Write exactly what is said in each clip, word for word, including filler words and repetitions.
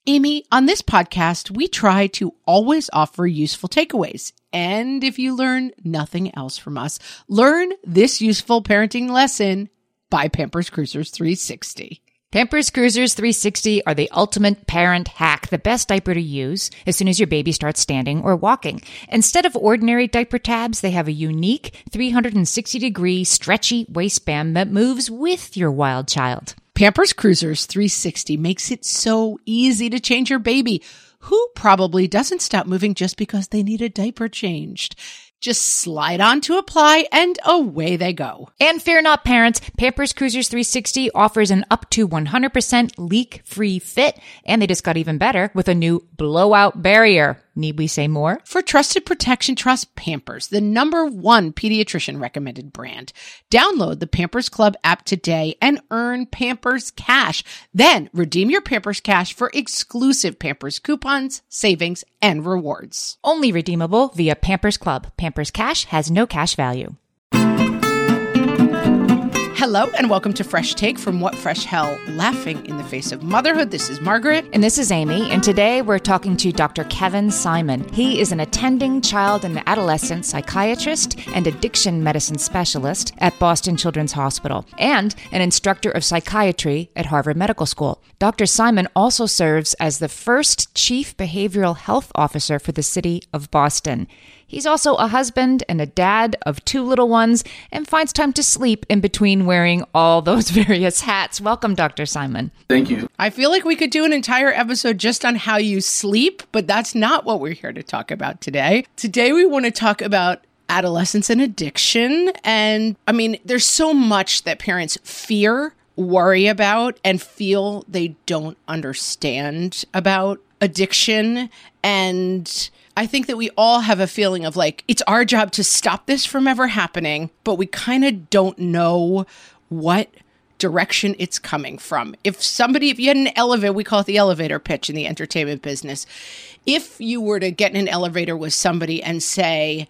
Amy, on this podcast, we try to always offer useful takeaways. And if you learn nothing else from us, learn this useful parenting lesson by Pampers Cruisers three sixty. Pampers Cruisers three sixty are the ultimate parent hack, the best diaper to use as soon as your baby starts standing or walking. Instead of ordinary diaper tabs, they have a unique three hundred sixty degree stretchy waistband that moves with your wild child. Pampers Cruisers three sixty makes it so easy to change your baby, who probably doesn't stop moving just because they need a diaper changed. Just slide on to apply and away they go. And fear not, parents, Pampers Cruisers three sixty offers an up to one hundred percent leak-free fit, and they just got even better with a new blowout barrier. Need we say more? For trusted protection, trust Pampers, the number one pediatrician recommended brand. Download the Pampers Club app today and earn Pampers Cash. Then redeem your Pampers Cash for exclusive Pampers coupons, savings, and rewards. Only redeemable via Pampers Club. Pampers Cash has no cash value. Hello and welcome to Fresh Take from What Fresh Hell, laughing in the face of motherhood. This is Margaret. And this is Amy. And today we're talking to Doctor Kevin Simon. He is an attending child and adolescent psychiatrist and addiction medicine specialist at Boston Children's Hospital and an instructor of psychiatry at Harvard Medical School. Doctor Simon also serves as the first chief behavioral health officer for the city of Boston. He's also a husband and a dad of two little ones and finds time to sleep in between wearing all those various hats. Welcome, Doctor Simon. Thank you. I feel like we could do an entire episode just on how you sleep, but that's not what we're here to talk about today. Today, we want to talk about adolescence and addiction. And I mean, there's so much that parents fear, worry about, and feel they don't understand about addiction. And I think that we all have a feeling of like, it's our job to stop this from ever happening, but we kind of don't know what direction it's coming from. If somebody, if you had an elevator, we call it the elevator pitch in the entertainment business. If you were to get in an elevator with somebody and say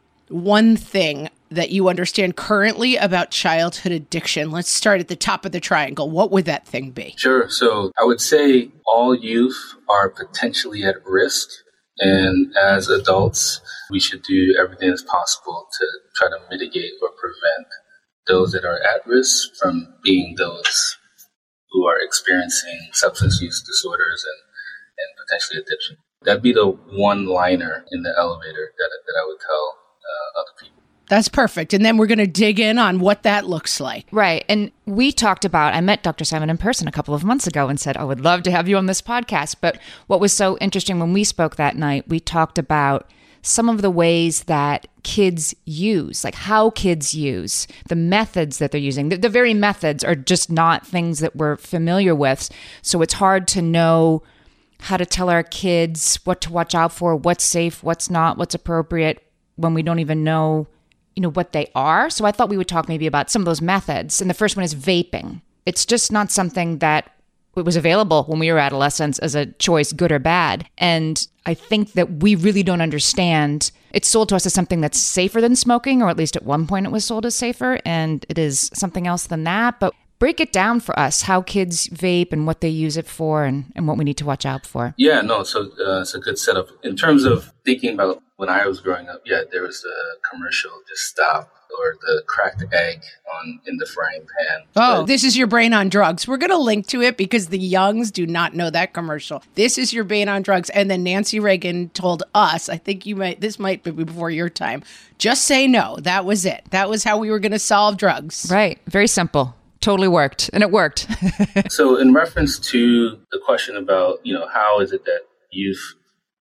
one thing that you understand currently about childhood addiction, let's start at the top of the triangle. What would that thing be? Sure. So I would say all youth are potentially at risk. And as adults, we should do everything as possible to try to mitigate or prevent those that are at risk from being those who are experiencing substance use disorders and, and potentially addiction. That'd be the one-liner in the elevator that, that I would tell uh, other people. That's perfect. And then we're going to dig in on what that looks like. Right. And we talked about, I met Doctor Simon in person a couple of months ago and said, I would love to have you on this podcast. But what was so interesting when we spoke that night, we talked about some of the ways that kids use, like how kids use, the methods that they're using. The, the very methods are just not things that we're familiar with. So it's hard to know how to tell our kids what to watch out for, what's safe, what's not, what's appropriate, when we don't even know you know, what they are. So I thought we would talk maybe about some of those methods. And the first one is vaping. It's just not something that it was available when we were adolescents as a choice, good or bad. And I think that we really don't understand. It's sold to us as something that's safer than smoking, or at least at one point it was sold as safer, and it is something else than that. But break it down for us, how kids vape and what they use it for and, and what we need to watch out for. Yeah, no, so uh, it's a good setup. In terms of thinking about when I was growing up, yeah, there was a commercial, Just Stop, or the cracked egg on in the frying pan. Oh, but, this is your brain on drugs. We're going to link to it because the youngs do not know that commercial. This is your brain on drugs. And then Nancy Reagan told us, I think you might, this might be before your time, just say no. That was it. That was how we were going to solve drugs. Right. Very simple. Totally worked. And it worked. So in reference to the question about, you know, how is it that youth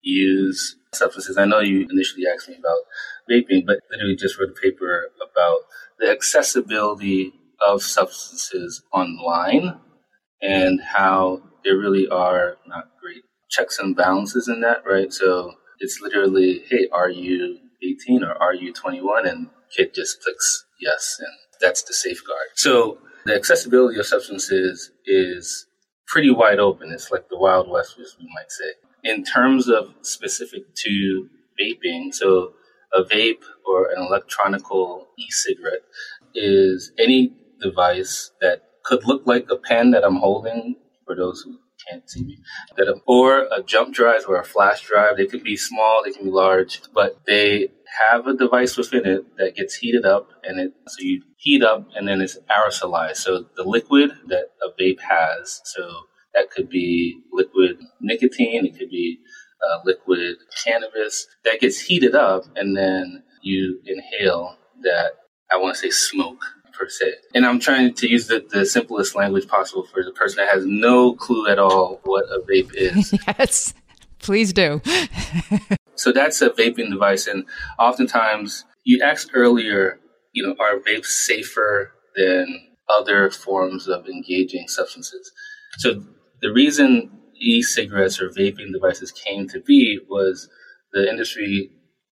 use substances, I know you initially asked me about vaping, but literally just wrote a paper about the accessibility of substances online and how there really are not great checks and balances in that, right? So it's literally, hey, are you eighteen or are you twenty-one? And kid just clicks yes, and that's the safeguard. So the accessibility of substances is pretty wide open. It's like the Wild West, as we might say. In terms of specific to vaping, so a vape or an electronical e-cigarette is any device that could look like a pen that I'm holding, for those who can't see me. That a, or a jump drive or a flash drive. They can be small, they can be large, but they have a device within it that gets heated up, and it so you heat up and then it's aerosolized. So the liquid that a vape has, so that could be liquid nicotine, it could be uh, liquid cannabis, that gets heated up, and then you inhale that, I want to say smoke per se. And I'm trying to use the, the simplest language possible for the person that has no clue at all what a vape is. Yes, please do. So that's a vaping device. And oftentimes, you asked earlier, you know, are vapes safer than other forms of engaging substances? So the reason e-cigarettes or vaping devices came to be was the industry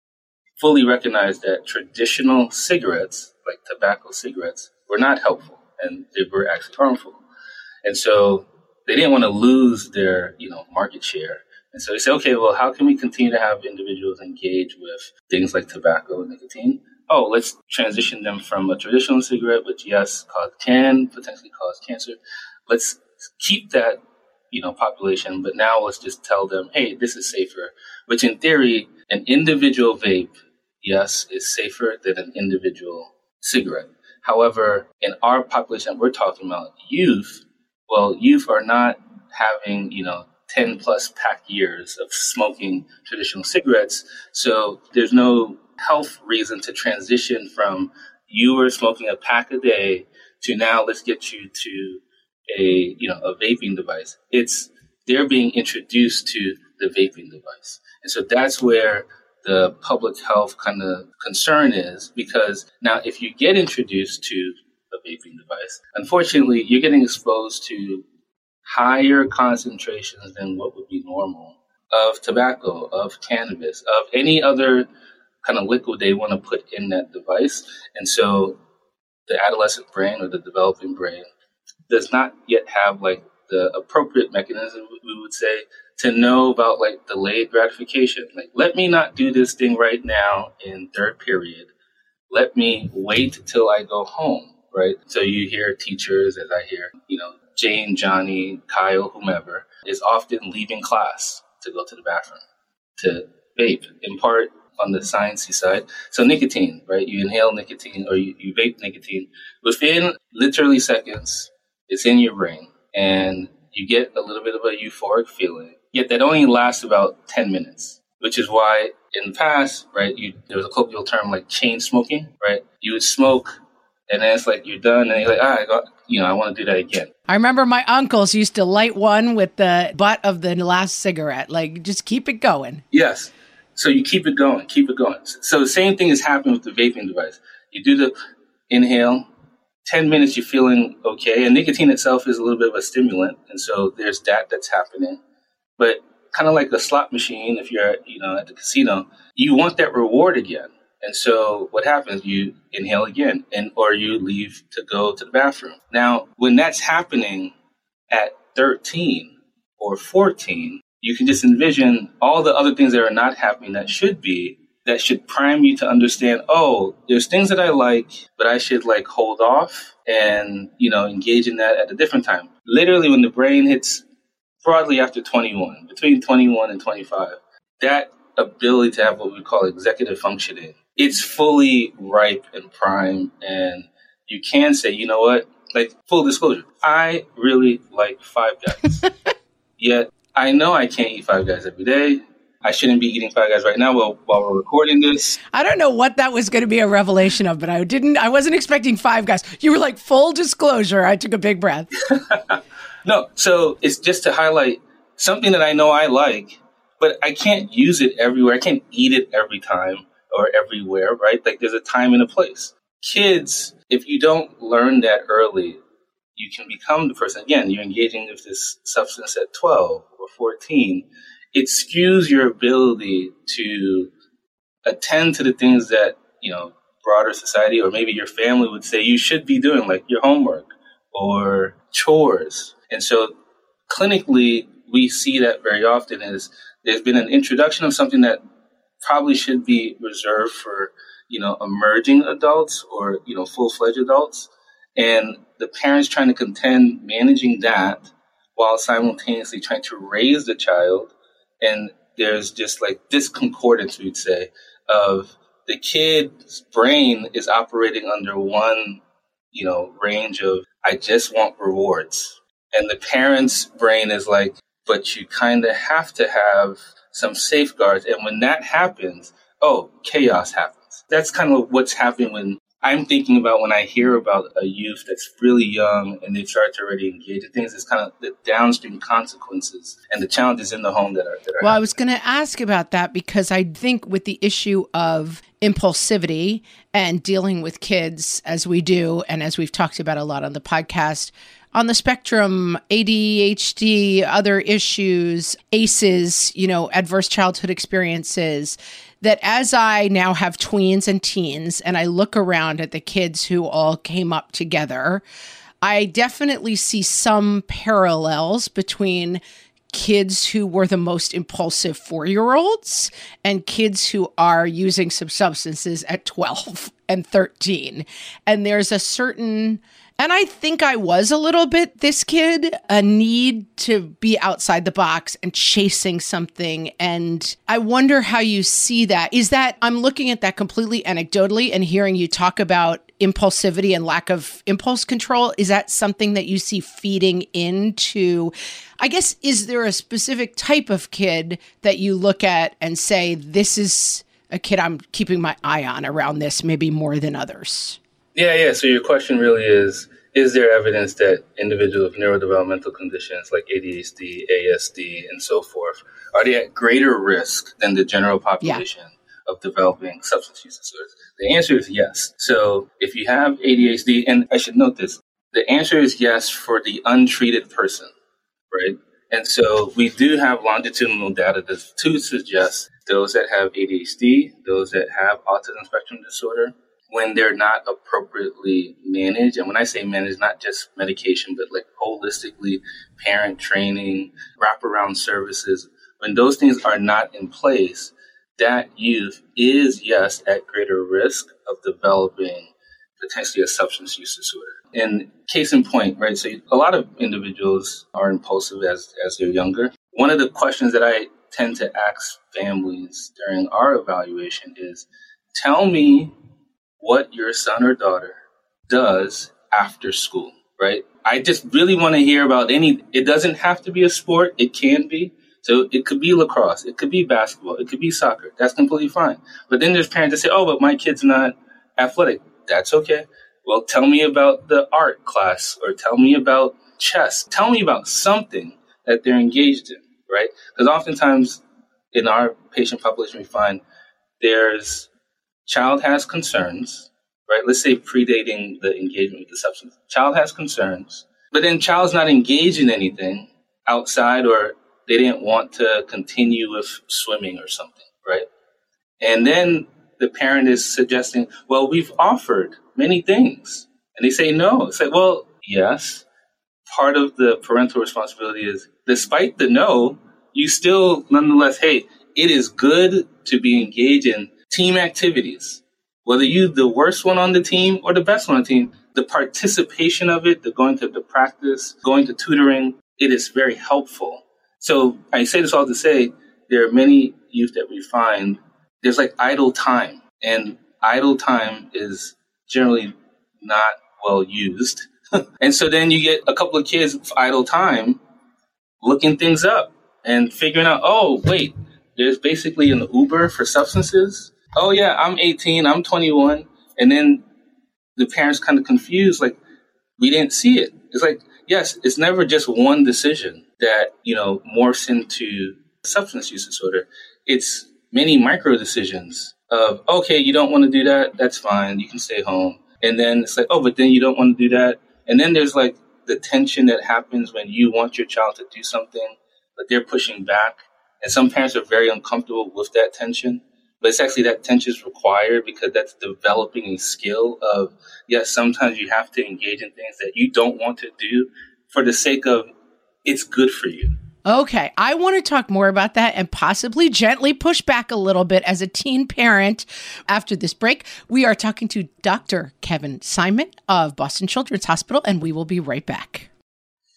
fully recognized that traditional cigarettes, like tobacco cigarettes, were not helpful and they were actually harmful. And so they didn't want to lose their, you know, market share. And so they said, okay, well, how can we continue to have individuals engage with things like tobacco and nicotine? Oh, let's transition them from a traditional cigarette, which, yes, cause, can potentially cause cancer. Let's keep that, you know, population, but now let's just tell them, hey, this is safer, which in theory, an individual vape, yes, is safer than an individual cigarette. However, in our population we're talking about, youth, well, youth are not having, you know, ten plus pack years of smoking traditional cigarettes. So there's no health reason to transition from you were smoking a pack a day to now let's get you to a, you know, a vaping device. It's, they're being introduced to the vaping device. And so that's where the public health kind of concern is, because now if you get introduced to a vaping device, unfortunately, you're getting exposed to higher concentrations than what would be normal of tobacco, of cannabis, of any other kind of liquid they want to put in that device. And so the adolescent brain or the developing brain does not yet have like the appropriate mechanism, we would say, to know about like delayed gratification. Like, let me not do this thing right now in third period. Let me wait till I go home, right? So you hear teachers, as I hear, you know, Jane, Johnny, Kyle, whomever, is often leaving class to go to the bathroom, to vape, in part on the sciencey side. So nicotine, right? You inhale nicotine or you, you vape nicotine. Within literally seconds, it's in your brain and you get a little bit of a euphoric feeling. Yet that only lasts about ten minutes, which is why in the past, right, you, there was a colloquial term like chain smoking, right? You would smoke and then it's like you're done and you're like, ah, I got, you know, I want to do that again. I remember my uncles used to light one with the butt of the last cigarette. Like, just keep it going. Yes. So you keep it going, keep it going. So the same thing is happening with the vaping device. You do the inhale, ten minutes you're feeling okay. And nicotine itself is a little bit of a stimulant. And so there's that that's happening. But kind of like a slot machine, if you're, you know, at the casino, you want that reward again. And so what happens, you inhale again, and or you leave to go to the bathroom. Now, when that's happening at thirteen or fourteen, you can just envision all the other things that are not happening that should be, that should prime you to understand, oh, there's things that I like, but I should like hold off and, you know, engage in that at a different time. Literally when the brain hits broadly after twenty-one, between twenty-one and twenty-five, that ability to have what we call executive functioning, it's fully ripe and prime. And you can say, you know what, like full disclosure, I really like Five Guys. Yet I know I can't eat Five Guys every day. I shouldn't be eating Five Guys right now while, while we're recording this. I don't know what that was going to be a revelation of, but I didn't, I wasn't expecting Five Guys. You were like, full disclosure. I took a big breath. No, so it's just to highlight something that I know I like, but I can't use it everywhere. I can't eat it every time or everywhere, right? Like there's a time and a place. Kids, if you don't learn that early, you can become the person. Again, you're engaging with this substance at twelve or fourteen. It skews your ability to attend to the things that, you know, broader society or maybe your family would say you should be doing, like your homework or chores. And so clinically, we see that very often is there's been an introduction of something that probably should be reserved for, you know, emerging adults or, you know, full-fledged adults. And the parents trying to contend managing that while simultaneously trying to raise the child. And there's just like this concordance, we'd say, of the kid's brain is operating under one, you know, range of, I just want rewards. And the parent's brain is like, but you kind of have to have some safeguards. And when that happens, oh, chaos happens. That's kind of what's happening when I'm thinking about when I hear about a youth that's really young and they start to already engage in things. It's kind of the downstream consequences and the challenges in the home that are, that are Well, happening. I was going to ask about that because I think with the issue of impulsivity and dealing with kids as we do, and as we've talked about a lot on the podcast, on the spectrum, A D H D, other issues, A C Es, you know, adverse childhood experiences, that as I now have tweens and teens and I look around at the kids who all came up together, I definitely see some parallels between kids who were the most impulsive four-year-olds and kids who are using some substances at twelve and thirteen. And there's a certain... And I think I was a little bit this kid, a need to be outside the box and chasing something. And I wonder how you see that. Is that, I'm looking at that completely anecdotally and hearing you talk about impulsivity and lack of impulse control. Is that something that you see feeding into, I guess, is there a specific type of kid that you look at and say, this is a kid I'm keeping my eye on around this, maybe more than others? Yeah, yeah. So your question really is, is there evidence that individuals with neurodevelopmental conditions like A D H D, A S D, and so forth, are they at greater risk than the general population yeah. of developing substance use disorders? The answer is yes. So if you have A D H D, and I should note this, the answer is yes for the untreated person, right? And so we do have longitudinal data to suggest those that have A D H D, those that have autism spectrum disorder, when they're not appropriately managed, and when I say managed, not just medication, but like holistically, parent training, wraparound services, when those things are not in place, that youth is, yes, at greater risk of developing potentially a substance use disorder. And case in point, right, so a lot of individuals are impulsive as, as they're younger. One of the questions that I tend to ask families during our evaluation is, tell me what your son or daughter does after school, right? I just really want to hear about any, it doesn't have to be a sport. It can be. So it could be lacrosse. It could be basketball. It could be soccer. That's completely fine. But then there's parents that say, oh, but my kid's not athletic. That's okay. Well, tell me about the art class or tell me about chess. Tell me about something that they're engaged in, right? Because oftentimes in our patient population, we find there's child has concerns, right? Let's say predating the engagement with the substance. Child has concerns, but then child's not engaged in anything outside, or they didn't want to continue with swimming or something, right? And then the parent is suggesting, well, we've offered many things. And they say no. It's like, well, yes. Part of the parental responsibility is, despite the no, you still, nonetheless, hey, it is good to be engaged in team activities, whether you the worst one on the team or the best one on the team, the participation of it, the going to the practice, going to tutoring, it is very helpful. So I say this all to say, there are many youth that we find, there's like idle time, and idle time is generally not well used. And so then you get a couple of kids with idle time looking things up and figuring out, oh, wait, there's basically an Uber for substances. Oh, yeah, I'm eighteen, I'm twenty-one. And then the parents kind of confused, like, we didn't see it. It's like, yes, it's never just one decision that, you know, morphs into substance use disorder. It's many micro decisions of, okay, you don't want to do that. That's fine. You can stay home. And then it's like, oh, but then you don't want to do that. And then there's like the tension that happens when you want your child to do something, but they're pushing back. And some parents are very uncomfortable with that tension. But it's actually that tension is required because that's developing a skill of, yes, sometimes you have to engage in things that you don't want to do for the sake of it's good for you. Okay, I want to talk more about that and possibly gently push back a little bit as a teen parent. After this break, we are talking to Doctor Kevin Simon of Boston Children's Hospital, and we will be right back.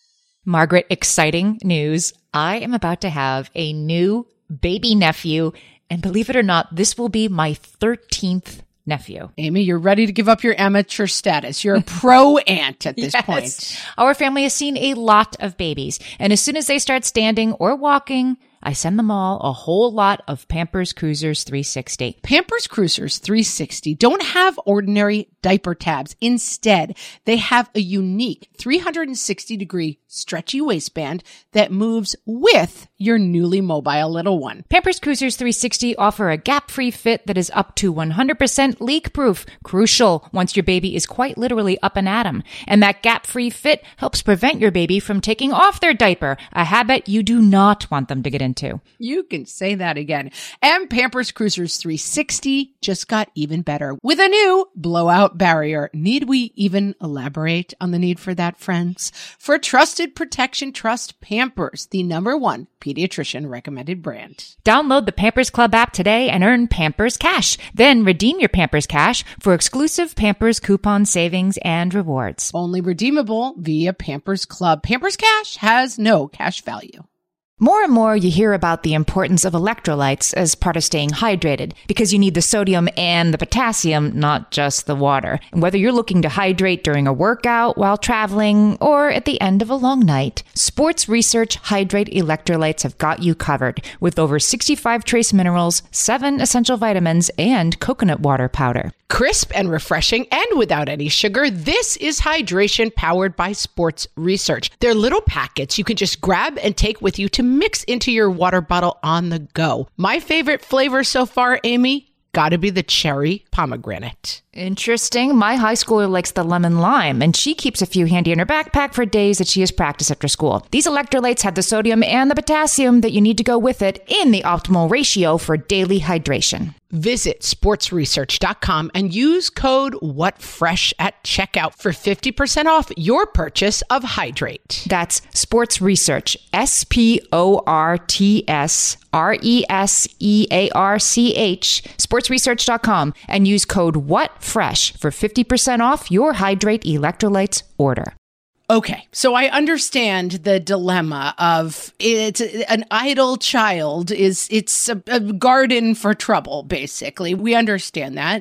Margaret, exciting news. I am about to have a new baby nephew. And believe it or not, this will be my thirteenth nephew. Amy, you're ready to give up your amateur status. You're a pro aunt at this Yes. point. Our family has seen a lot of babies. And as soon as they start standing or walking, I send them all a whole lot of Pampers Cruisers three sixty. Pampers Cruisers three sixty don't have ordinary diaper tabs. Instead, they have a unique three sixty degree stretchy waistband that moves with your newly mobile little one. Pampers Cruisers three sixty offer a gap-free fit that is up to one hundred percent leak-proof. Crucial once your baby is quite literally up and at 'em. And that gap-free fit helps prevent your baby from taking off their diaper, a habit you do not want them to get into. You can say that again. And Pampers Cruisers three sixty just got even better with a new blowout barrier. Need we even elaborate on the need for that, friends? For trusted protection, trust Pampers, the number one pediatrician recommended brand. Download the Pampers Club app today and earn Pampers Cash. Then redeem your Pampers Cash for exclusive Pampers coupon savings and rewards. Only redeemable via Pampers Club. Pampers Cash has no cash value. More and more you hear about the importance of electrolytes as part of staying hydrated because you need the sodium and the potassium, not just the water. And whether you're looking to hydrate during a workout, while traveling, or at the end of a long night, Sports Research Hydrate Electrolytes have got you covered with over sixty-five trace minerals, seven essential vitamins, and coconut water powder. Crisp and refreshing and without any sugar, this is hydration powered by Sports Research. They're little packets you can just grab and take with you to mix into your water bottle on the go. My favorite flavor so far, Amy, gotta be the cherry pomegranate. Interesting. My high schooler likes the lemon lime, and she keeps a few handy in her backpack for days that she has practice after school. These electrolytes have the sodium and the potassium that you need to go with it in the optimal ratio for daily hydration. Visit sports research dot com and use code WhatFresh at checkout for fifty percent off your purchase of Hydrate. That's Sports Research, S P O R T S R E S E A R C H, sports research dot com, and use code WhatFresh for fifty percent off your Hydrate electrolytes order. Okay, so I understand the dilemma of it's an idle child is it's a, a garden for trouble, basically. We understand that.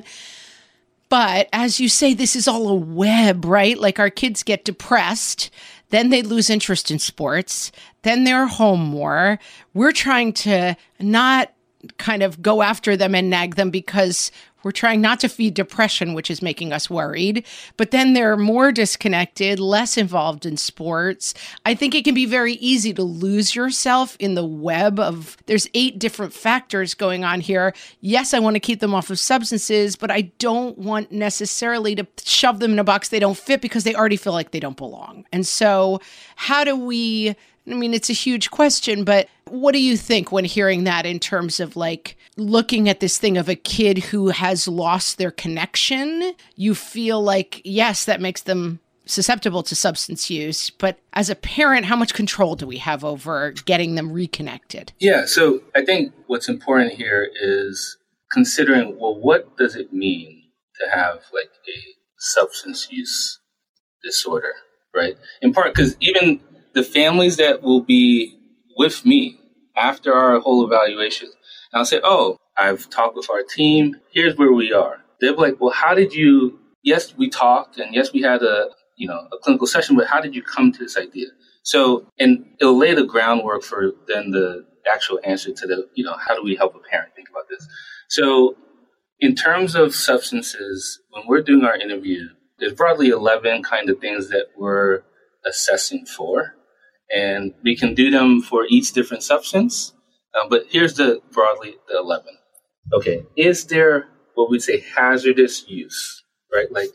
But as you say, this is all a web, right? Like our kids get depressed, then they lose interest in sports, then they're home more. We're trying to not kind of go after them and nag them because we're trying not to feed depression, which is making us worried. But then they're more disconnected, less involved in sports. I think it can be very easy to lose yourself in the web of there's eight different factors going on here. Yes, I want to keep them off of substances, but I don't want necessarily to shove them in a box they don't fit because they already feel like they don't belong. And so how do we... I mean, it's a huge question, but what do you think when hearing that in terms of like looking at this thing of a kid who has lost their connection? You feel like, yes, that makes them susceptible to substance use, but as a parent, how much control do we have over getting them reconnected? Yeah, so I think what's important here is considering, well, what does it mean to have like a substance use disorder, right? In part because even the families that will be with me after our whole evaluation, and I'll say, oh, I've talked with our team. Here's where we are. They'll be like, well, how did you, yes, we talked and yes, we had a, you know, a clinical session, but how did you come to this idea? So, and it'll lay the groundwork for then the actual answer to the, you know, how do we help a parent think about this? So in terms of substances, when we're doing our interview, there's broadly eleven kind of things that we're assessing for. And we can do them for each different substance. Uh, but here's the broadly the eleven. Okay. Is there what we say hazardous use, right? Like,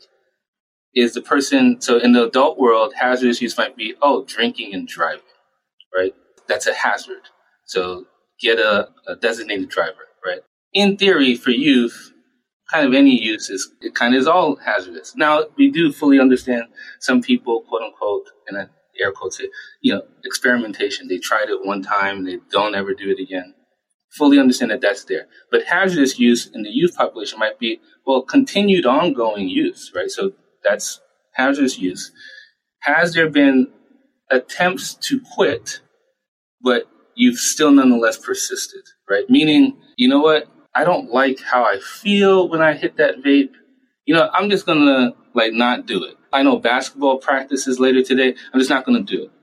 is the person, so in the adult world, hazardous use might be, oh, drinking and driving, right? That's a hazard. So get a, a designated driver, right? In theory, for youth, kind of any use is, it kind of is all hazardous. Now, we do fully understand some people, quote unquote, and I air quotes it, you know, experimentation. They tried it one time, they don't ever do it again. Fully understand that that's there. But hazardous use in the youth population might be, well, continued ongoing use, right? So that's hazardous use. Has there been attempts to quit, but you've still nonetheless persisted, right? Meaning, you know what? I don't like how I feel when I hit that vape. You know, I'm just going to like not do it. I know basketball practice is later today. I'm just not going to do it.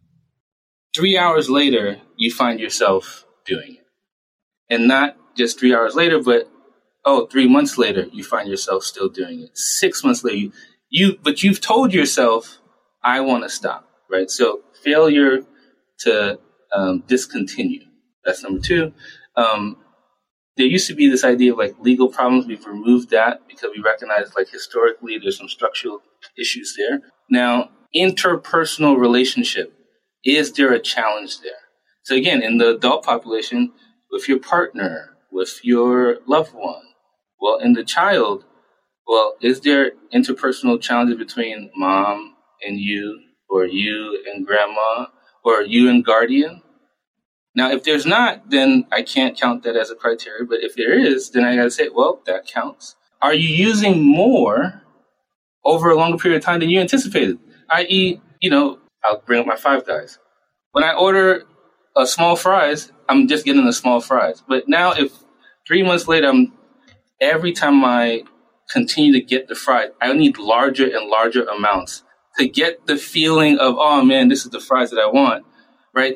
Three hours later, you find yourself doing it. And not just three hours later, but, oh, three months later, you find yourself still doing it. Six months later, you, you but you've told yourself, I want to stop, right? So failure to um, discontinue. That's number two. Um, there used to be this idea of like legal problems. We've removed that because we recognize like historically there's some structural issues there. Now, interpersonal relationship. Is there a challenge there? So again, in the adult population, with your partner, with your loved one, well, in the child, well, is there interpersonal challenges between mom and you, or you and grandma, or you and guardian? Now, if there's not, then I can't count that as a criteria. But if there is, then I got to say, well, that counts. Are you using more over a longer period of time than you anticipated? that is, you know, I'll bring up my Five Guys. When I order a small fries, I'm just getting the small fries. But now if three months later, I'm every time I continue to get the fries, I need larger and larger amounts to get the feeling of, oh man, this is the fries that I want, right?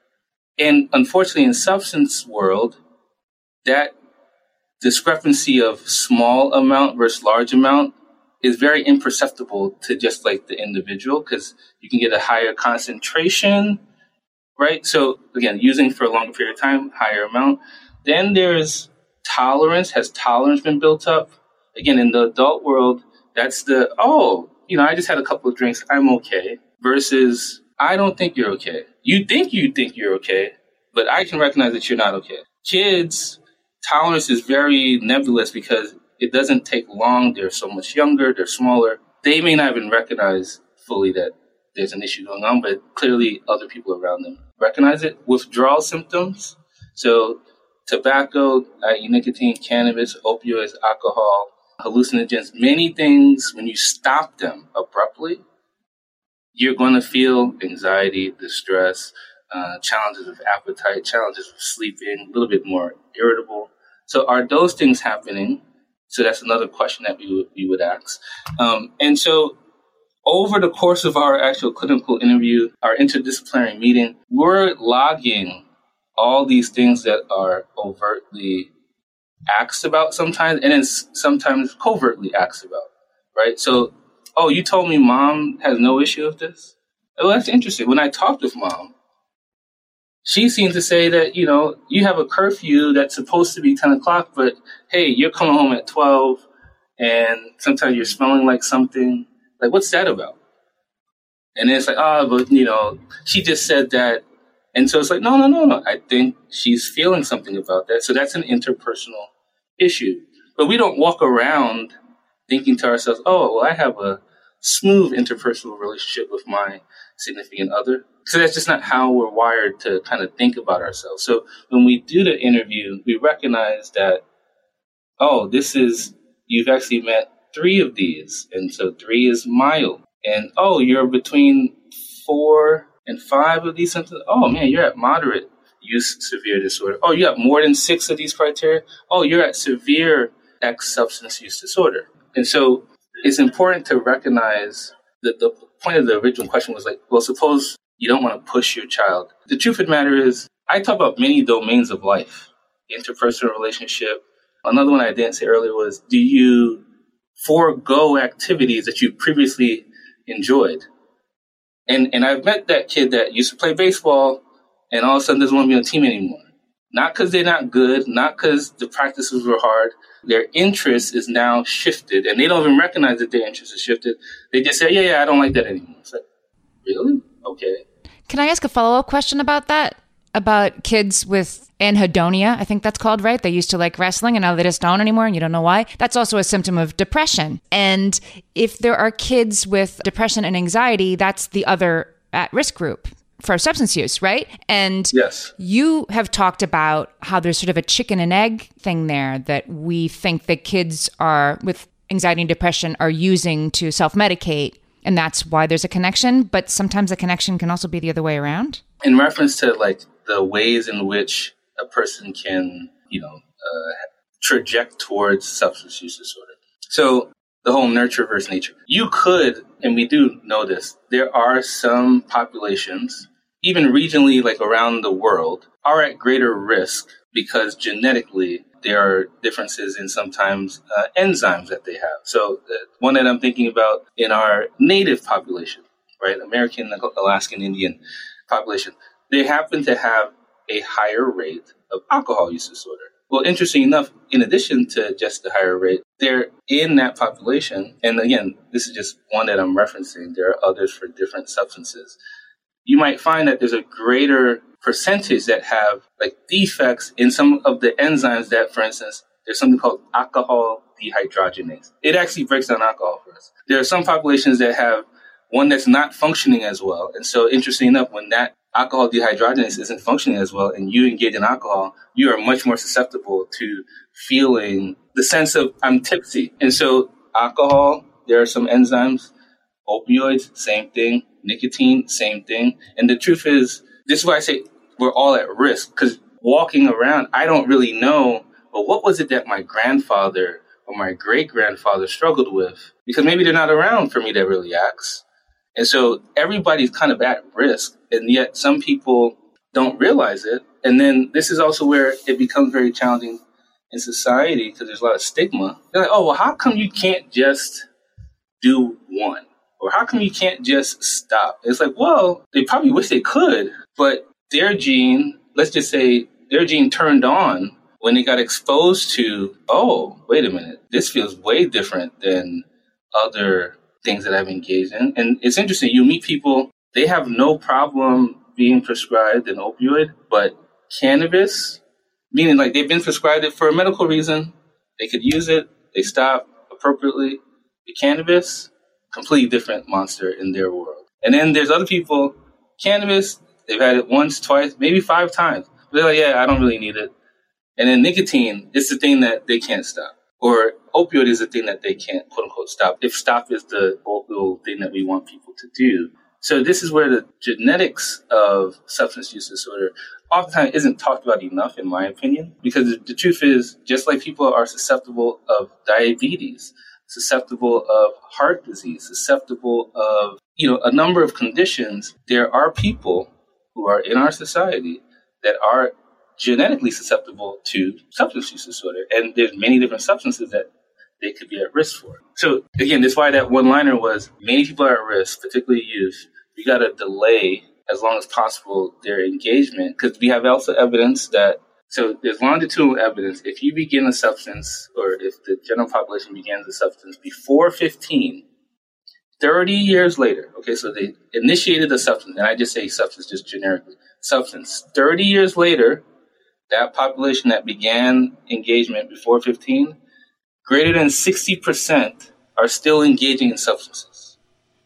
And unfortunately, in substance world, that discrepancy of small amount versus large amount is very imperceptible to just like the individual, because you can get a higher concentration, right? So again, using for a longer period of time, higher amount. Then there's tolerance. Has tolerance been built up? Again, in the adult world, that's the, oh, you know, I just had a couple of drinks, I'm okay, versus I don't think you're okay. You think you think you're okay, but I can recognize that you're not okay. Kids, tolerance is very nebulous because it doesn't take long. They're so much younger. They're smaller. They may not even recognize fully that there's an issue going on, but clearly other people around them recognize it. Withdrawal symptoms. So tobacco, that is nicotine, cannabis, opioids, alcohol, hallucinogens, many things, when you stop them abruptly, you're going to feel anxiety, distress, uh, challenges with appetite, challenges with sleeping, a little bit more irritable. So are those things happening? So that's another question that we would, we would ask. Um, and so over the course of our actual clinical interview, our interdisciplinary meeting, we're logging all these things that are overtly asked about sometimes, and then sometimes covertly asked about, right? So, oh, you told me mom has no issue with this? Oh, that's interesting. When I talked with mom, she seemed to say that, you know, you have a curfew that's supposed to be ten o'clock, but hey, you're coming home at twelve and sometimes you're smelling like something. Like, what's that about? And then it's like, oh, but, you know, she just said that. And so it's like, no, no, no, no. I think she's feeling something about that. So that's an interpersonal issue. But we don't walk around thinking to ourselves, oh, well, I have a smooth interpersonal relationship with my significant other. So that's just not how we're wired to kind of think about ourselves. So when we do the interview, we recognize that, oh, this is, you've actually met three of these. And so three is mild. And, oh, you're between four and five of these symptoms. Oh, man, you're at moderate use severe disorder. Oh, you have more than six of these criteria. Oh, you're at severe X substance use disorder. And so it's important to recognize that the point of the original question was like, well, suppose you don't want to push your child. The truth of the matter is, I talk about many domains of life, interpersonal relationship. Another one I didn't say earlier was, do you forego activities that you previously enjoyed? And and I've met that kid that used to play baseball and all of a sudden doesn't want to be on a team anymore. Not because they're not good, not because the practices were hard. Their interest is now shifted, and they don't even recognize that their interest is shifted. They just say, yeah, yeah, I don't like that anymore. It's like, really? Okay. Can I ask a follow-up question about that? About kids with anhedonia, I think that's called, right? They used to like wrestling and now they just don't anymore and you don't know why. That's also a symptom of depression. And if there are kids with depression and anxiety, that's the other at-risk group for substance use, right? And yes, you have talked about how there's sort of a chicken and egg thing there, that we think that kids are with anxiety and depression are using to self-medicate And that's why there's a connection, but sometimes a connection can also be the other way around. In reference to like the ways in which a person can, you know, uh, traject towards substance use disorder. So the whole nurture versus nature. You could, and we do know this, there are some populations, even regionally, like around the world, are at greater risk because genetically there are differences in sometimes uh, enzymes that they have. So the one that I'm thinking about in our native population, right, American, Alaskan, Indian population, they happen to have a higher rate of alcohol use disorder. Well, interesting enough, in addition to just the higher rate, they're in that population. And again, this is just one that I'm referencing. There are others for different substances. You might find that there's a greater percentage that have like defects in some of the enzymes that, for instance, there's something called alcohol dehydrogenase. It actually breaks down alcohol for us. There are some populations that have one that's not functioning as well. And so interesting enough, when that alcohol dehydrogenase isn't functioning as well and you engage in alcohol, you are much more susceptible to feeling the sense of I'm tipsy. And so alcohol, there are some enzymes, opioids, same thing, nicotine, same thing. And the truth is, this is why I say we're all at risk, because walking around, I don't really know, well, what was it that my grandfather or my great-grandfather struggled with? Because maybe they're not around for me to really ask. And so everybody's kind of at risk, and yet some people don't realize it. And then this is also where it becomes very challenging in society because there's a lot of stigma. They're like, oh, well, how come you can't just do one? Or how come you can't just stop? It's like, well, they probably wish they could, but their gene, let's just say their gene turned on when they got exposed to, oh, wait a minute, this feels way different than other things that I've engaged in. And it's interesting, you meet people, they have no problem being prescribed an opioid, but cannabis, meaning like they've been prescribed it for a medical reason, they could use it, they stop appropriately. The cannabis, completely different monster in their world. And then there's other people, cannabis, they've had it once, twice, maybe five times. They're like, yeah, I don't really need it. And then nicotine is the thing that they can't stop. Or opioid is the thing that they can't, quote unquote, stop. If stop is the little thing that we want people to do. So this is where the genetics of substance use disorder oftentimes isn't talked about enough, in my opinion, because the, the truth is, just like people are susceptible of diabetes, susceptible of heart disease, susceptible of, you know, a number of conditions, there are people who are in our society that are genetically susceptible to substance use disorder. And there's many different substances that they could be at risk for. So again, that's why that one-liner was, many people are at risk, particularly youth. We got to delay as long as possible their engagement, because we have also evidence that, so there's longitudinal evidence, if you begin a substance, or if the general population begins a substance before fifteen, thirty years later, okay, so they initiated the substance, and I just say substance just generically, substance, thirty years later, that population that began engagement before fifteen, greater than sixty percent are still engaging in substances.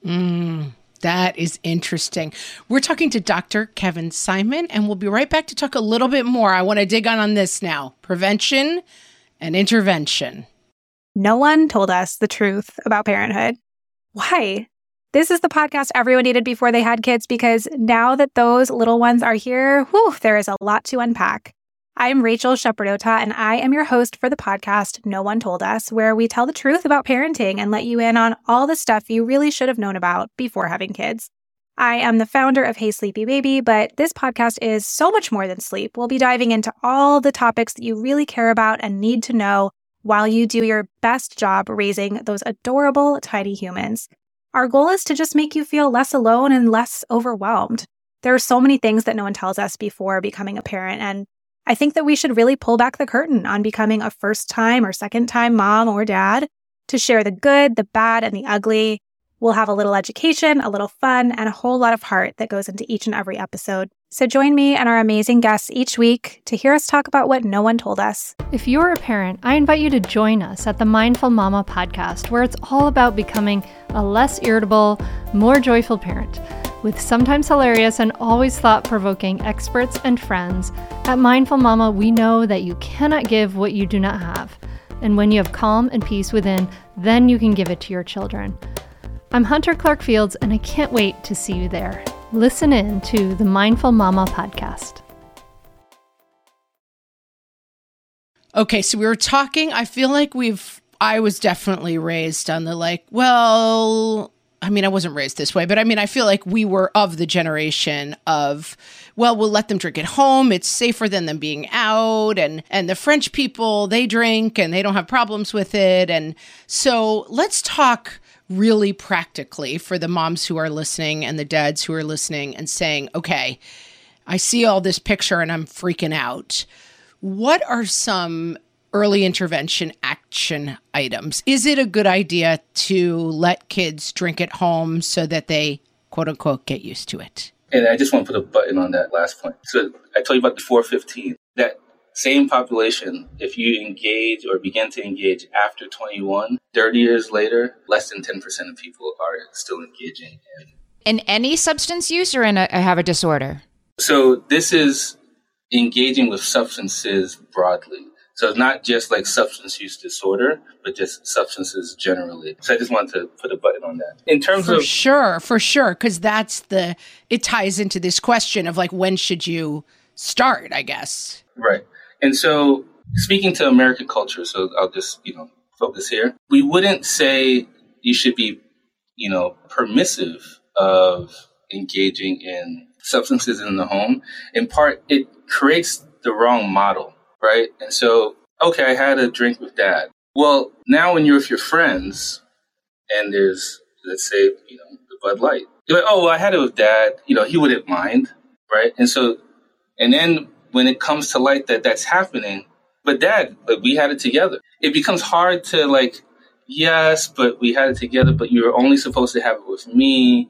Mm, that is interesting. We're talking to Doctor Kevin Simon, and we'll be right back to talk a little bit more. I want to dig on on this now. Prevention and intervention. No one told us the truth about parenthood. Why? This is the podcast everyone needed before they had kids, because now that those little ones are here, whew, there is a lot to unpack. I'm Rachel Shepardota, and I am your host for the podcast No One Told Us, where we tell the truth about parenting and let you in on all the stuff you really should have known about before having kids. I am the founder of Hey Sleepy Baby, but this podcast is so much more than sleep. We'll be diving into all the topics that you really care about and need to know while you do your best job raising those adorable, tiny humans. Our goal is to just make you feel less alone and less overwhelmed. There are so many things that no one tells us before becoming a parent, and I think that we should really pull back the curtain on becoming a first-time or second-time mom or dad to share the good, the bad, and the ugly. We'll have a little education, a little fun, and a whole lot of heart that goes into each and every episode. So join me and our amazing guests each week to hear us talk about what no one told us. If you're a parent, I invite you to join us at the Mindful Mama podcast, where it's all about becoming a less irritable, more joyful parent. With sometimes hilarious and always thought-provoking experts and friends, at Mindful Mama, we know that you cannot give what you do not have. And when you have calm and peace within, then you can give it to your children. I'm Hunter Clark-Fields, and I can't wait to see you there. Listen in to the Mindful Mama podcast. Okay, so we were talking, I feel like we've, I was definitely raised on the like, well, I mean, I wasn't raised this way, but I mean, I feel like we were of the generation of, well, we'll let them drink at home. It's safer than them being out. And, and the French people, they drink and they don't have problems with it. And so let's talk really practically for the moms who are listening and the dads who are listening and saying, okay, I see all this picture and I'm freaking out. What are some early intervention action items? Is it a good idea to let kids drink at home so that they, quote unquote, get used to it? And I just want to put a button on that last point. So I told you about the four fifteen. That same population, if you engage or begin to engage after twenty-one, thirty years later, less than ten percent of people are still engaging in. In any substance use or in a, a have a disorder? So this is engaging with substances broadly. So it's not just like substance use disorder, but just substances generally. So I just wanted to put a button on that. In terms for of... sure, for sure, because that's the, it ties into this question of like, when should you start, I guess. Right. And so speaking to American culture, so I'll just, you know, focus here. We wouldn't say you should be, you know, permissive of engaging in substances in the home. In part, it creates the wrong model, right? And so, okay, I had a drink with dad. Well, now when you're with your friends and there's, let's say, you know, the Bud Light, you're like, oh, well, I had it with dad. You know, he wouldn't mind, right? And so, and then when it comes to light that that's happening, but dad, like, we had it together. It becomes hard to like, yes, but we had it together, but you were only supposed to have it with me,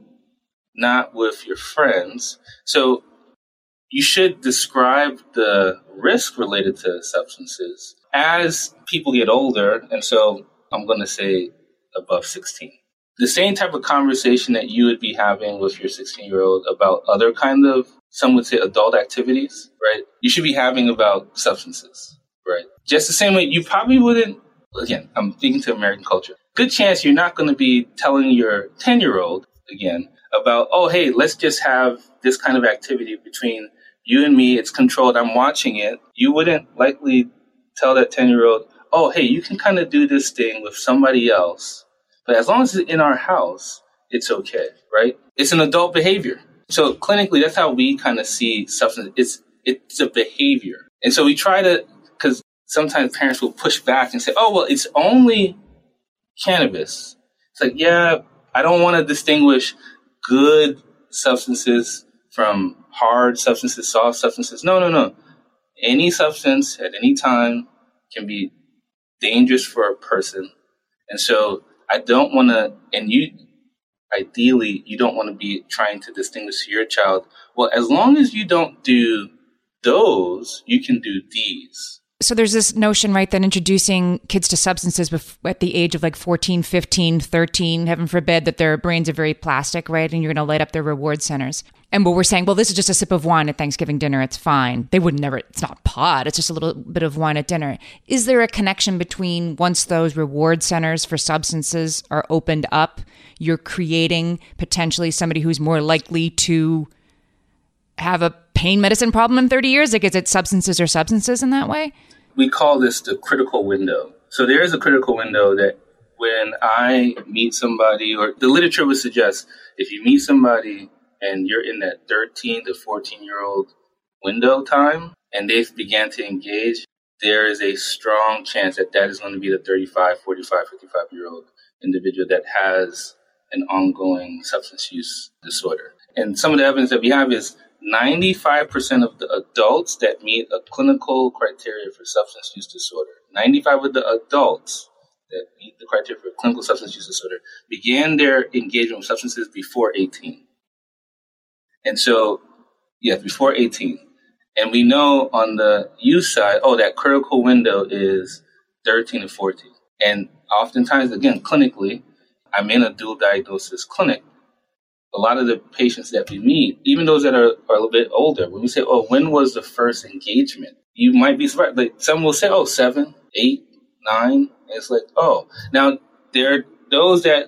not with your friends. So you should describe the risk related to substances as people get older. And so I'm going to say above sixteen. The same type of conversation that you would be having with your sixteen-year-old about other kind of, some would say adult activities, right? You should be having about substances, right? Just the same way you probably wouldn't, again, I'm thinking to American culture. Good chance you're not going to be telling your ten-year-old, again, about, oh, hey, let's just have this kind of activity between you and me. It's controlled. I'm watching it. You wouldn't likely tell that ten-year-old, oh, hey, you can kind of do this thing with somebody else. But as long as it's in our house, it's okay, right? It's an adult behavior. So clinically, that's how we kind of see substance. It's it's a behavior. And so we try to, because sometimes parents will push back and say, oh, well, it's only cannabis. It's like, yeah, I don't want to distinguish good substances from hard substances, soft substances. No, no, no. Any substance at any time can be dangerous for a person. And so I don't want to, and you, ideally, you don't want to be trying to distinguish to your child, well, as long as you don't do those, you can do these. So there's this notion, right, that introducing kids to substances bef- at the age of like fourteen, fifteen, thirteen, heaven forbid, that their brains are very plastic, right? And you're going to light up their reward centers. And what we're saying, well, this is just a sip of wine at Thanksgiving dinner. It's fine. They would never, it's not pot. It's just a little bit of wine at dinner. Is there a connection between once those reward centers for substances are opened up, you're creating potentially somebody who's more likely to have a pain medicine problem in thirty years? Like, is it substances or substances in that way? We call this the critical window. So there is a critical window that when I meet somebody, or the literature would suggest, if you meet somebody and you're in that thirteen to fourteen year old window time and they've began to engage, there is a strong chance that that is going to be the thirty-five, forty-five, fifty-five year old individual that has an ongoing substance use disorder. And some of the evidence that we have is ninety-five percent of the adults that meet a clinical criteria for substance use disorder, ninety-five of the adults that meet the criteria for clinical substance use disorder began their engagement with substances before eighteen. And so, yes, before eighteen. And we know on the use side, oh, that critical window is thirteen to fourteen. And oftentimes, again, clinically, I'm in a dual diagnosis clinic. A lot of the patients that we meet, even those that are, are a little bit older, when we say, oh, when was the first engagement? You might be surprised. Like, some will say, oh, seven, eight, nine. And it's like, oh. Now, there are those that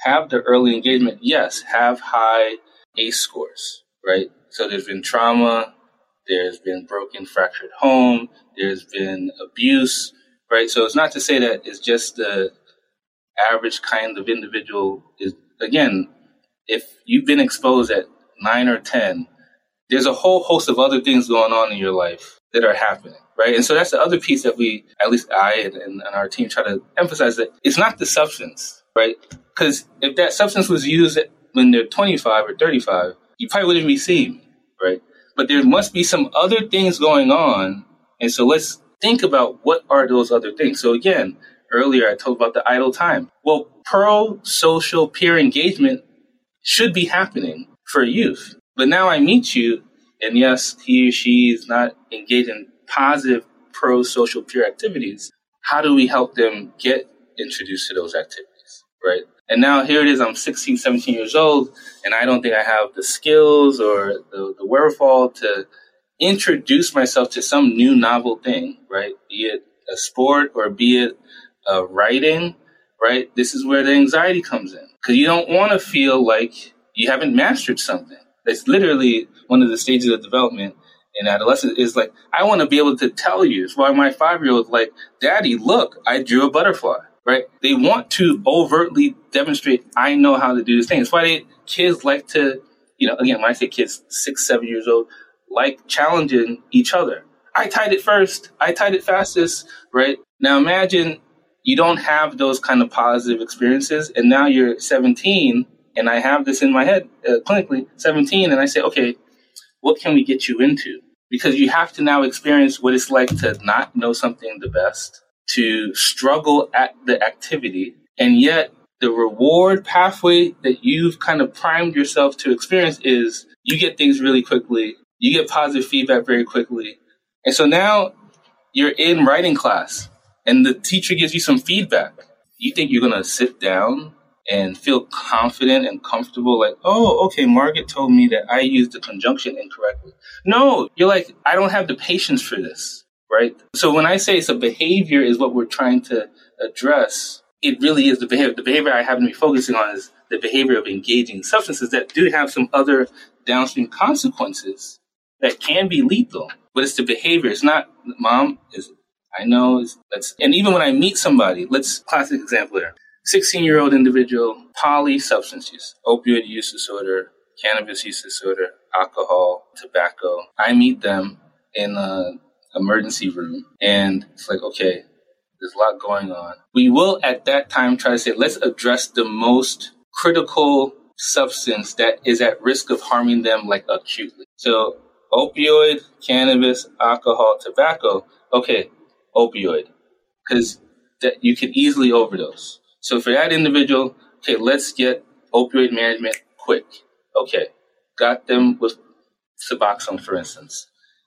have the early engagement, yes, have high ACE scores, right? So there's been trauma, there's been broken, fractured home, there's been abuse, right? So it's not to say that it's just the average kind of individual. Is again, if you've been exposed at nine or ten, there's a whole host of other things going on in your life that are happening, right? And so that's the other piece that we, at least I and, and our team, try to emphasize, that it's not the substance, right? Because if that substance was used when they're twenty-five or thirty-five, you probably wouldn't be seen, right? But there must be some other things going on. And so let's think about what are those other things. So again, earlier I talked about the idle time. Well, pro-social peer engagement should be happening for youth. But now I meet you, and yes, he or she is not engaged in positive pro-social peer activities. How do we help them get introduced to those activities, right? And now here it is, I'm sixteen, seventeen years old, and I don't think I have the skills or the, the wherewithal to introduce myself to some new novel thing, right? Be it a sport or be it uh, writing, right? This is where the anxiety comes in, because you don't want to feel like you haven't mastered something. That's literally one of the stages of development in adolescence, is like, I want to be able to tell you. It's why my five-year-old is like, Daddy, look, I drew a butterfly, right? They want to overtly demonstrate, I know how to do this thing. It's why they, kids like to, you know, again, when I say kids, six, seven years old, like challenging each other. I tied it first. I tied it fastest, right? Now imagine you don't have those kind of positive experiences, and now you're seventeen, and I have this in my head, uh, clinically, seventeen, and I say, okay, what can we get you into? Because you have to now experience what it's like to not know something the best, to struggle at the activity, and yet the reward pathway that you've kind of primed yourself to experience is you get things really quickly, you get positive feedback very quickly. And so now you're in writing class, and the teacher gives you some feedback. You think you're going to sit down and feel confident and comfortable, like, oh, okay, Margaret told me that I used the conjunction incorrectly. No, you're like, I don't have the patience for this, right? So when I say it's a behavior is what we're trying to address, it really is the behavior. The behavior I happen to be focusing on is the behavior of engaging substances that do have some other downstream consequences that can be lethal. But it's the behavior. It's not, Mom, is I know, it's, that's, and even when I meet somebody, let's, classic example here. sixteen-year-old individual, poly substance use, opioid use disorder, cannabis use disorder, alcohol, tobacco. I meet them in an emergency room, and it's like, okay, there's a lot going on. We will at that time try to say, let's address the most critical substance that is at risk of harming them, like acutely. So opioid, cannabis, alcohol, tobacco. Okay, opioid, because that you could easily overdose. So for that individual, okay, let's get opioid management quick. Okay, got them with Suboxone, for instance.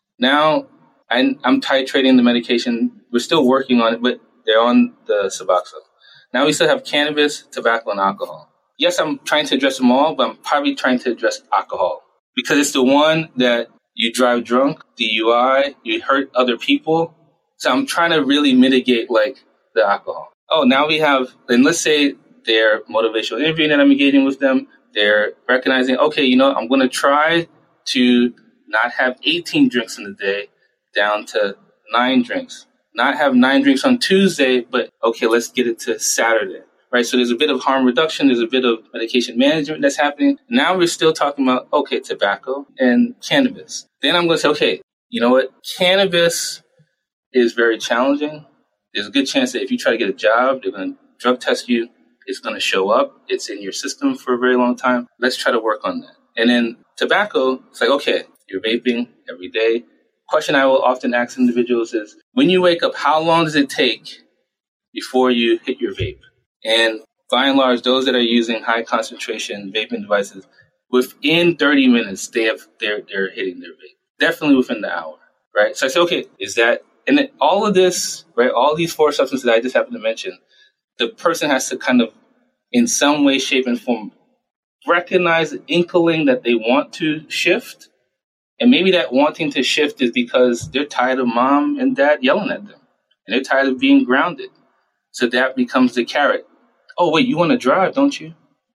Now I'm, I'm titrating the medication. We're still working on it, but they're on the Suboxone. Now we still have cannabis, tobacco, and alcohol. Yes, I'm trying to address them all, but I'm probably trying to address alcohol because it's the one that you drive drunk, D U I, you hurt other people. So I'm trying to really mitigate like the alcohol. Oh, now we have, and let's say they're motivational interviewing and I'm engaging with them. They're recognizing, okay, you know, I'm going to try to not have eighteen drinks in the day down to nine drinks. Not have nine drinks on Tuesday, but okay, let's get it to Saturday, right? So there's a bit of harm reduction. There's a bit of medication management that's happening. Now we're still talking about, okay, tobacco and cannabis. Then I'm going to say, okay, you know what? Cannabis is very challenging. There's a good chance that if you try to get a job, they're going to drug test you. It's going to show up. It's in your system for a very long time. Let's try to work on that. And then tobacco, it's like, okay, you're vaping every day. Question I will often ask individuals is, when you wake up, how long does it take before you hit your vape? And by and large, those that are using high concentration vaping devices, within thirty minutes, they have, they're, they're hitting their vape. Definitely within the hour, right? So I say, okay, is that, and then all of this, right, all these four substances that I just happened to mention, the person has to kind of, in some way, shape, and form, recognize the inkling that they want to shift. And maybe that wanting to shift is because they're tired of mom and dad yelling at them. And they're tired of being grounded. So that becomes the carrot. Oh, wait, you want to drive, don't you?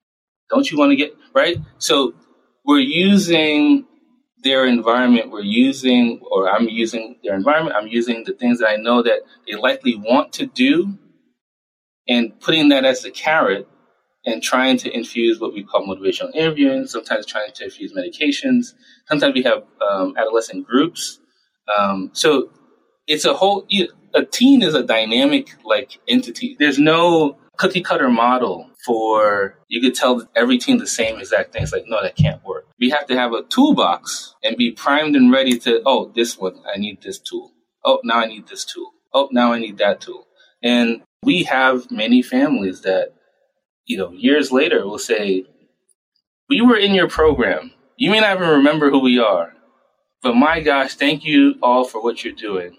Don't you want to get, right? So we're using their environment, we're using, or I'm using their environment, I'm using the things that I know that they likely want to do and putting that as a carrot and trying to infuse what we call motivational interviewing, sometimes trying to infuse medications. Sometimes we have um, adolescent groups. Um, so it's a whole, a teen is a dynamic like entity. There's no cookie cutter model for, you could tell every teen the same exact thing. It's like, no, that can't work. We have to have a toolbox and be primed and ready to, oh, this one, I need this tool. Oh, now I need this tool. Oh, now I need that tool. And we have many families that, you know, years later will say, we were in your program. You may not even remember who we are, but my gosh, thank you all for what you're doing,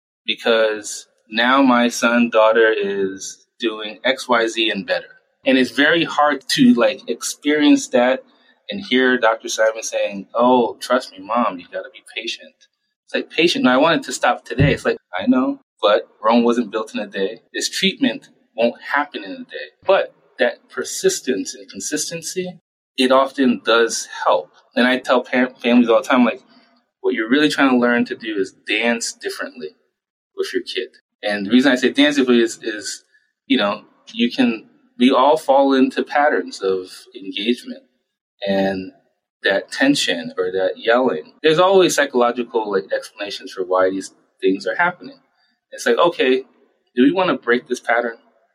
because now my son, daughter is doing X, Y, Z and better. And it's very hard to like experience that and hear Doctor Simon saying, oh, trust me, mom, you got to be patient. It's like, patient. No, I wanted to stop today. It's like, I know, but Rome wasn't built in a day. This treatment won't happen in a day. But that persistence and consistency, it often does help. And I tell parent, families all the time, like, what you're really trying to learn to do is dance differently with your kid. And the reason I say dance differently is, is, you know, you can, we all fall into patterns of engagement and that tension or that yelling. There's always psychological like explanations for why these things are happening. It's like, okay, do we want to break this pattern?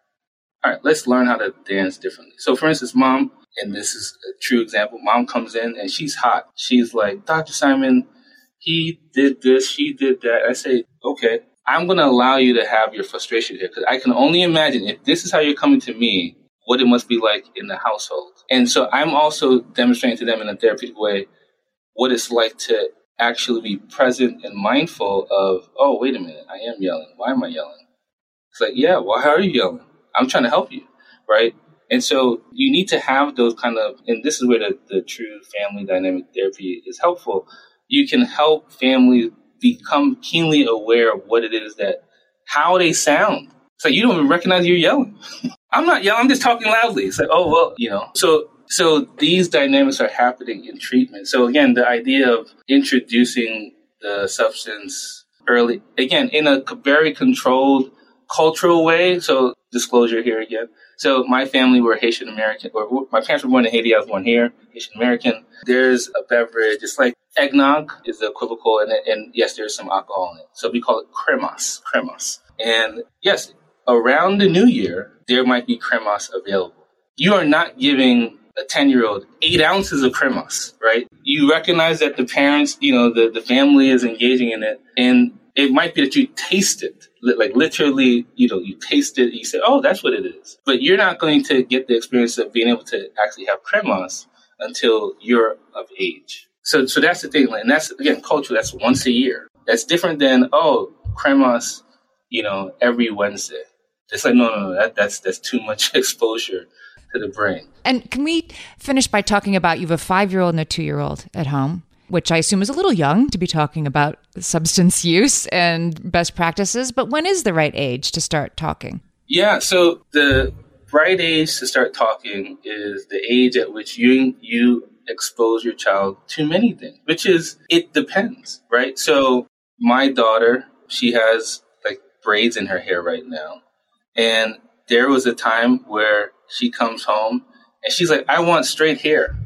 All right, let's learn how to dance differently. So for instance, mom, and this is a true example, mom comes in and she's hot. She's like, Doctor Simon, he did this, she did that. I say, okay, I'm going to allow you to have your frustration here, because I can only imagine if this is how you're coming to me, what it must be like in the household. And so I'm also demonstrating to them in a therapeutic way what it's like to actually be present and mindful of, oh, wait a minute, I am yelling. Why am I yelling? It's like, yeah, why are you yelling? I'm trying to help you, right? And so you need to have those kind of, and this is where the, the true family dynamic therapy is helpful. You can help families become keenly aware of what it is that, how they sound. It's like, you don't even recognize you're yelling. I'm not yelling, I'm just talking loudly. It's like, oh, well, you know. So so these dynamics are happening in treatment. So again, the idea of introducing the substance early, again, in a very controlled cultural way. So disclosure here again. So my family were Haitian American, or my parents were born in Haiti, I was born here, Haitian American. There's a beverage, it's like eggnog is the equivocal, and, and yes, there's some alcohol in it. So we call it cremas, cremas. And yes, around the new year, there might be cremas available. You are not giving a ten-year-old eight ounces of cremas, right? You recognize that the parents, you know, the, the family is engaging in it, and it might be that you taste it, like literally, you know, you taste it and you say, oh, that's what it is. But you're not going to get the experience of being able to actually have cremas until you're of age. So so that's the thing. And that's, again, culture, that's once a year. That's different than, oh, cremas, you know, every Wednesday. It's like, no, no, no, that, that's, that's too much exposure to the brain. And can we finish by talking about, you have a five-year-old and a two-year-old at home, which I assume is a little young to be talking about substance use and best practices, but when is the right age to start talking? Yeah, so the right age to start talking is the age at which you you expose your child to many things, which is, it depends, right? So my daughter, she has like braids in her hair right now. And there was a time where she comes home and she's like, I want straight hair.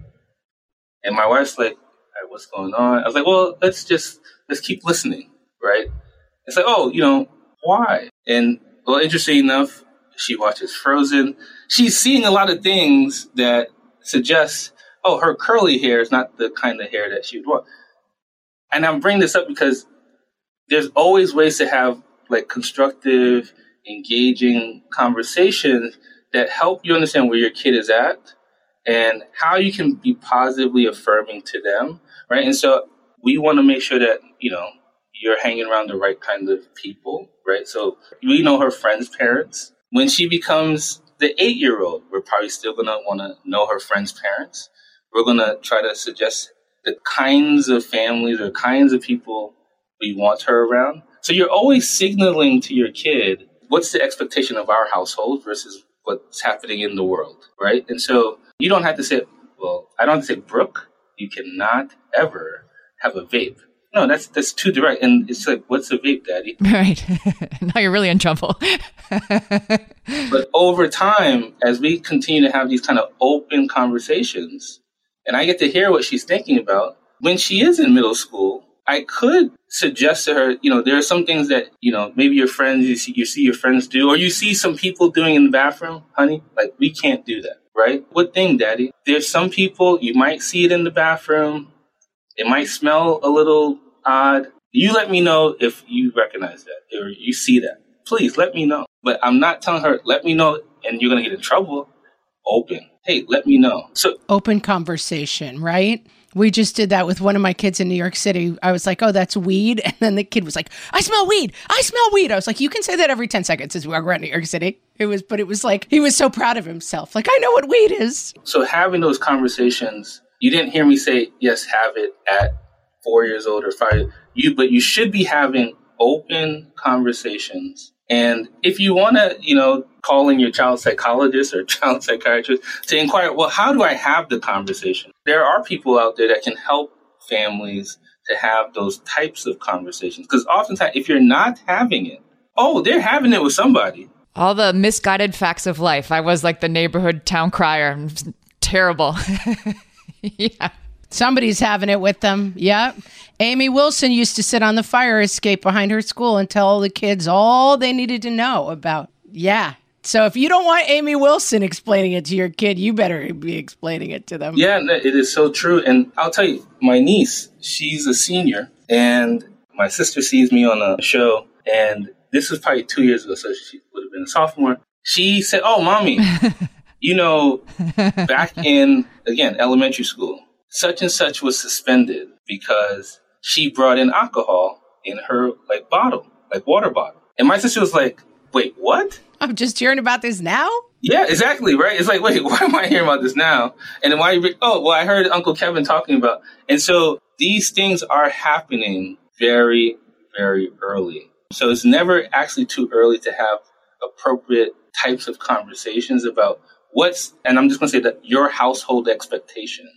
And my wife's like, what's going on? I was like, well, let's just, let's keep listening, right? It's like, oh, you know, why? And well, interesting enough, she watches Frozen. She's seeing a lot of things that suggest, oh, her curly hair is not the kind of hair that she would want. And I'm bringing this up because there's always ways to have like constructive, engaging conversations that help you understand where your kid is at and how you can be positively affirming to them. Right. And so we want to make sure that, you know, you're hanging around the right kind of people. Right. So we know her friends' parents. When she becomes the eight year old, we're probably still going to want to know her friends' parents. We're going to try to suggest the kinds of families or kinds of people we want her around. So you're always signaling to your kid, what's the expectation of our household versus what's happening in the world. Right. And so You don't have to say, well, I don't have to say, Brooke, you cannot ever have a vape. No, that's that's too direct. And it's like, what's a vape, Daddy? Right. Now you're really in trouble. But over time, as we continue to have these kind of open conversations, and I get to hear what she's thinking about, when she is in middle school, I could suggest to her, you know, there are some things that, you know, maybe your friends, you see, you see your friends do, or you see some people doing in the bathroom, honey, like we can't do that, right? What thing, Daddy? There's some people, you might see it in the bathroom. It might smell a little odd. You let me know if you recognize that or you see that. Please let me know. But I'm not telling her, let me know, and you're going to get in trouble. Open. Hey, let me know. So open conversation, right? We just did that with one of my kids in New York City. I was like, oh, that's weed. And then the kid was like, I smell weed. I smell weed. I was like, you can say that every ten seconds as we walk around New York City. It was, but it was like, he was so proud of himself. Like, I know what weed is. So having those conversations, you didn't hear me say, yes, have it at four years old or five. You, but you should be having open conversations. And if you want to, you know, call in your child psychologist or child psychiatrist to inquire, well, how do I have the conversation? There are people out there that can help families to have those types of conversations. Because oftentimes, if you're not having it, oh, they're having it with somebody. All the misguided facts of life. I was like the neighborhood town crier. Terrible. Yeah. Somebody's having it with them. Yep. Amy Wilson used to sit on the fire escape behind her school and tell the kids all they needed to know about. Yeah. So if you don't want Amy Wilson explaining it to your kid, you better be explaining it to them. Yeah, it is so true. And I'll tell you, my niece, she's a senior, and my sister sees me on a show, and this was probably two years ago, so she would have been a sophomore. She said, oh, Mommy, you know, back in, again, elementary school, such and such was suspended because she brought in alcohol in her like bottle, like water bottle. And my sister was like, wait, what? I'm just hearing about this now? Yeah, exactly, right? It's like, wait, why am I hearing about this now? And then why, you, oh, well, I heard Uncle Kevin talking about. And so these things are happening very, very early. So it's never actually too early to have appropriate types of conversations about what's, and I'm just going to say that your household expectation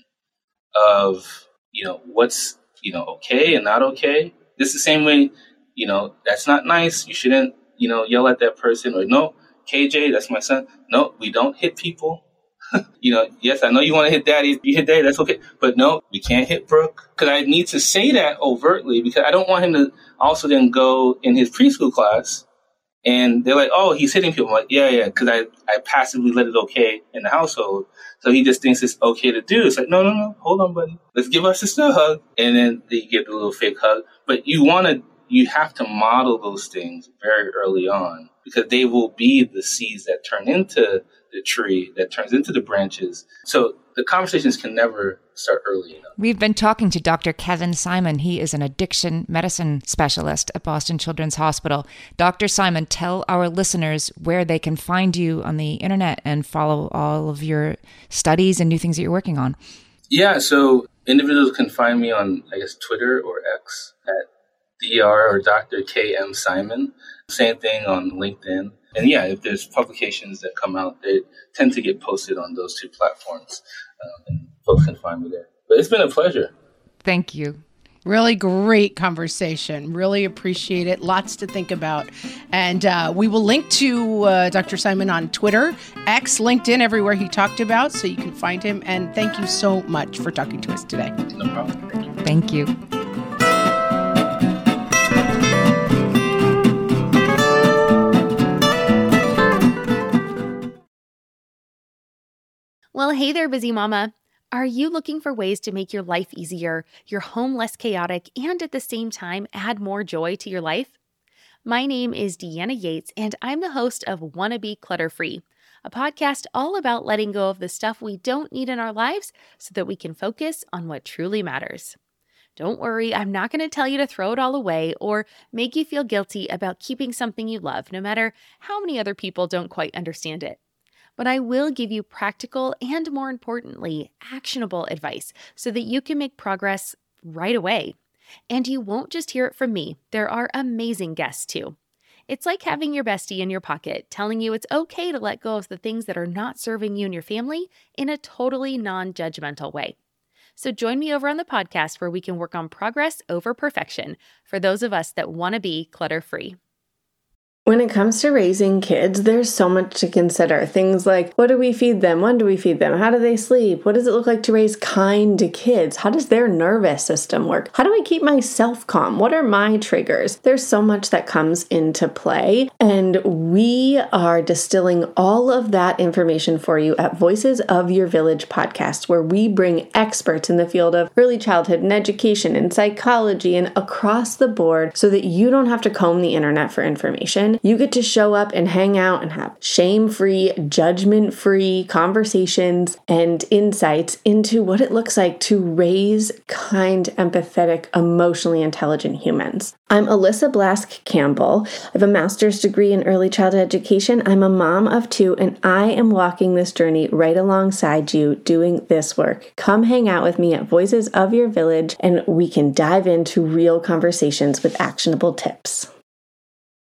of, you know, what's, you know, okay and not okay. Just the same way, you know, that's not nice. You shouldn't, you know, yell at that person. Or no, K J, that's my son. No, we don't hit people. You know, yes, I know you want to hit Daddy. If you hit Daddy, that's okay. But no, we can't hit Brooke. Because I need to say that overtly because I don't want him to also then go in his preschool class and they're like, oh, he's hitting people. I'm like, yeah, yeah, because I, I passively let it okay in the household. So he just thinks it's okay to do. It's like, no, no, no, hold on, buddy. Let's give our sister a hug. And then they give the little fake hug. But you want to, you have to model those things very early on because they will be the seeds that turn into the tree, that turns into the branches. So the conversations can never start early enough. We've been talking to Doctor Kevin Simon. He is an addiction medicine specialist at Boston Children's Hospital. Doctor Simon, tell our listeners where they can find you on the internet and follow all of your studies and new things that you're working on. Yeah, so individuals can find me on, I guess, Twitter or X at Doctor or Doctor K M Simon. Same thing on LinkedIn. And yeah, if there's publications that come out, they tend to get posted on those two platforms. Um, and folks can find me there. But it's been a pleasure. Thank you. Really great conversation. Really appreciate it. Lots to think about. And uh, we will link to uh, Doctor Simon on Twitter, X, LinkedIn, everywhere he talked about, so you can find him. And thank you so much for talking to us today. No problem. Thank you. Thank you. Well, hey there, busy mama. Are you looking for ways to make your life easier, your home less chaotic, and at the same time add more joy to your life? My name is Deanna Yates, and I'm the host of Wanna Be Clutter-Free, a podcast all about letting go of the stuff we don't need in our lives so that we can focus on what truly matters. Don't worry, I'm not going to tell you to throw it all away or make you feel guilty about keeping something you love, no matter how many other people don't quite understand it. But I will give you practical and, more importantly, actionable advice so that you can make progress right away. And you won't just hear it from me. There are amazing guests too. It's like having your bestie in your pocket, telling you it's okay to let go of the things that are not serving you and your family in a totally non-judgmental way. So join me over on the podcast where we can work on progress over perfection for those of us that want to be clutter-free. When it comes to raising kids, there's so much to consider. Things like, what do we feed them? When do we feed them? How do they sleep? What does it look like to raise kind kids? How does their nervous system work? How do I keep myself calm? What are my triggers? There's so much that comes into play, and we are distilling all of that information for you at Voices of Your Village podcast, where we bring experts in the field of early childhood and education and psychology and across the board so that you don't have to comb the internet for information. You get to show up and hang out and have shame-free, judgment-free conversations and insights into what it looks like to raise kind, empathetic, emotionally intelligent humans. I'm Alyssa Blask Campbell. I have a master's degree in early childhood education. I'm a mom of two, and I am walking this journey right alongside you doing this work. Come hang out with me at Voices of Your Village, and we can dive into real conversations with actionable tips.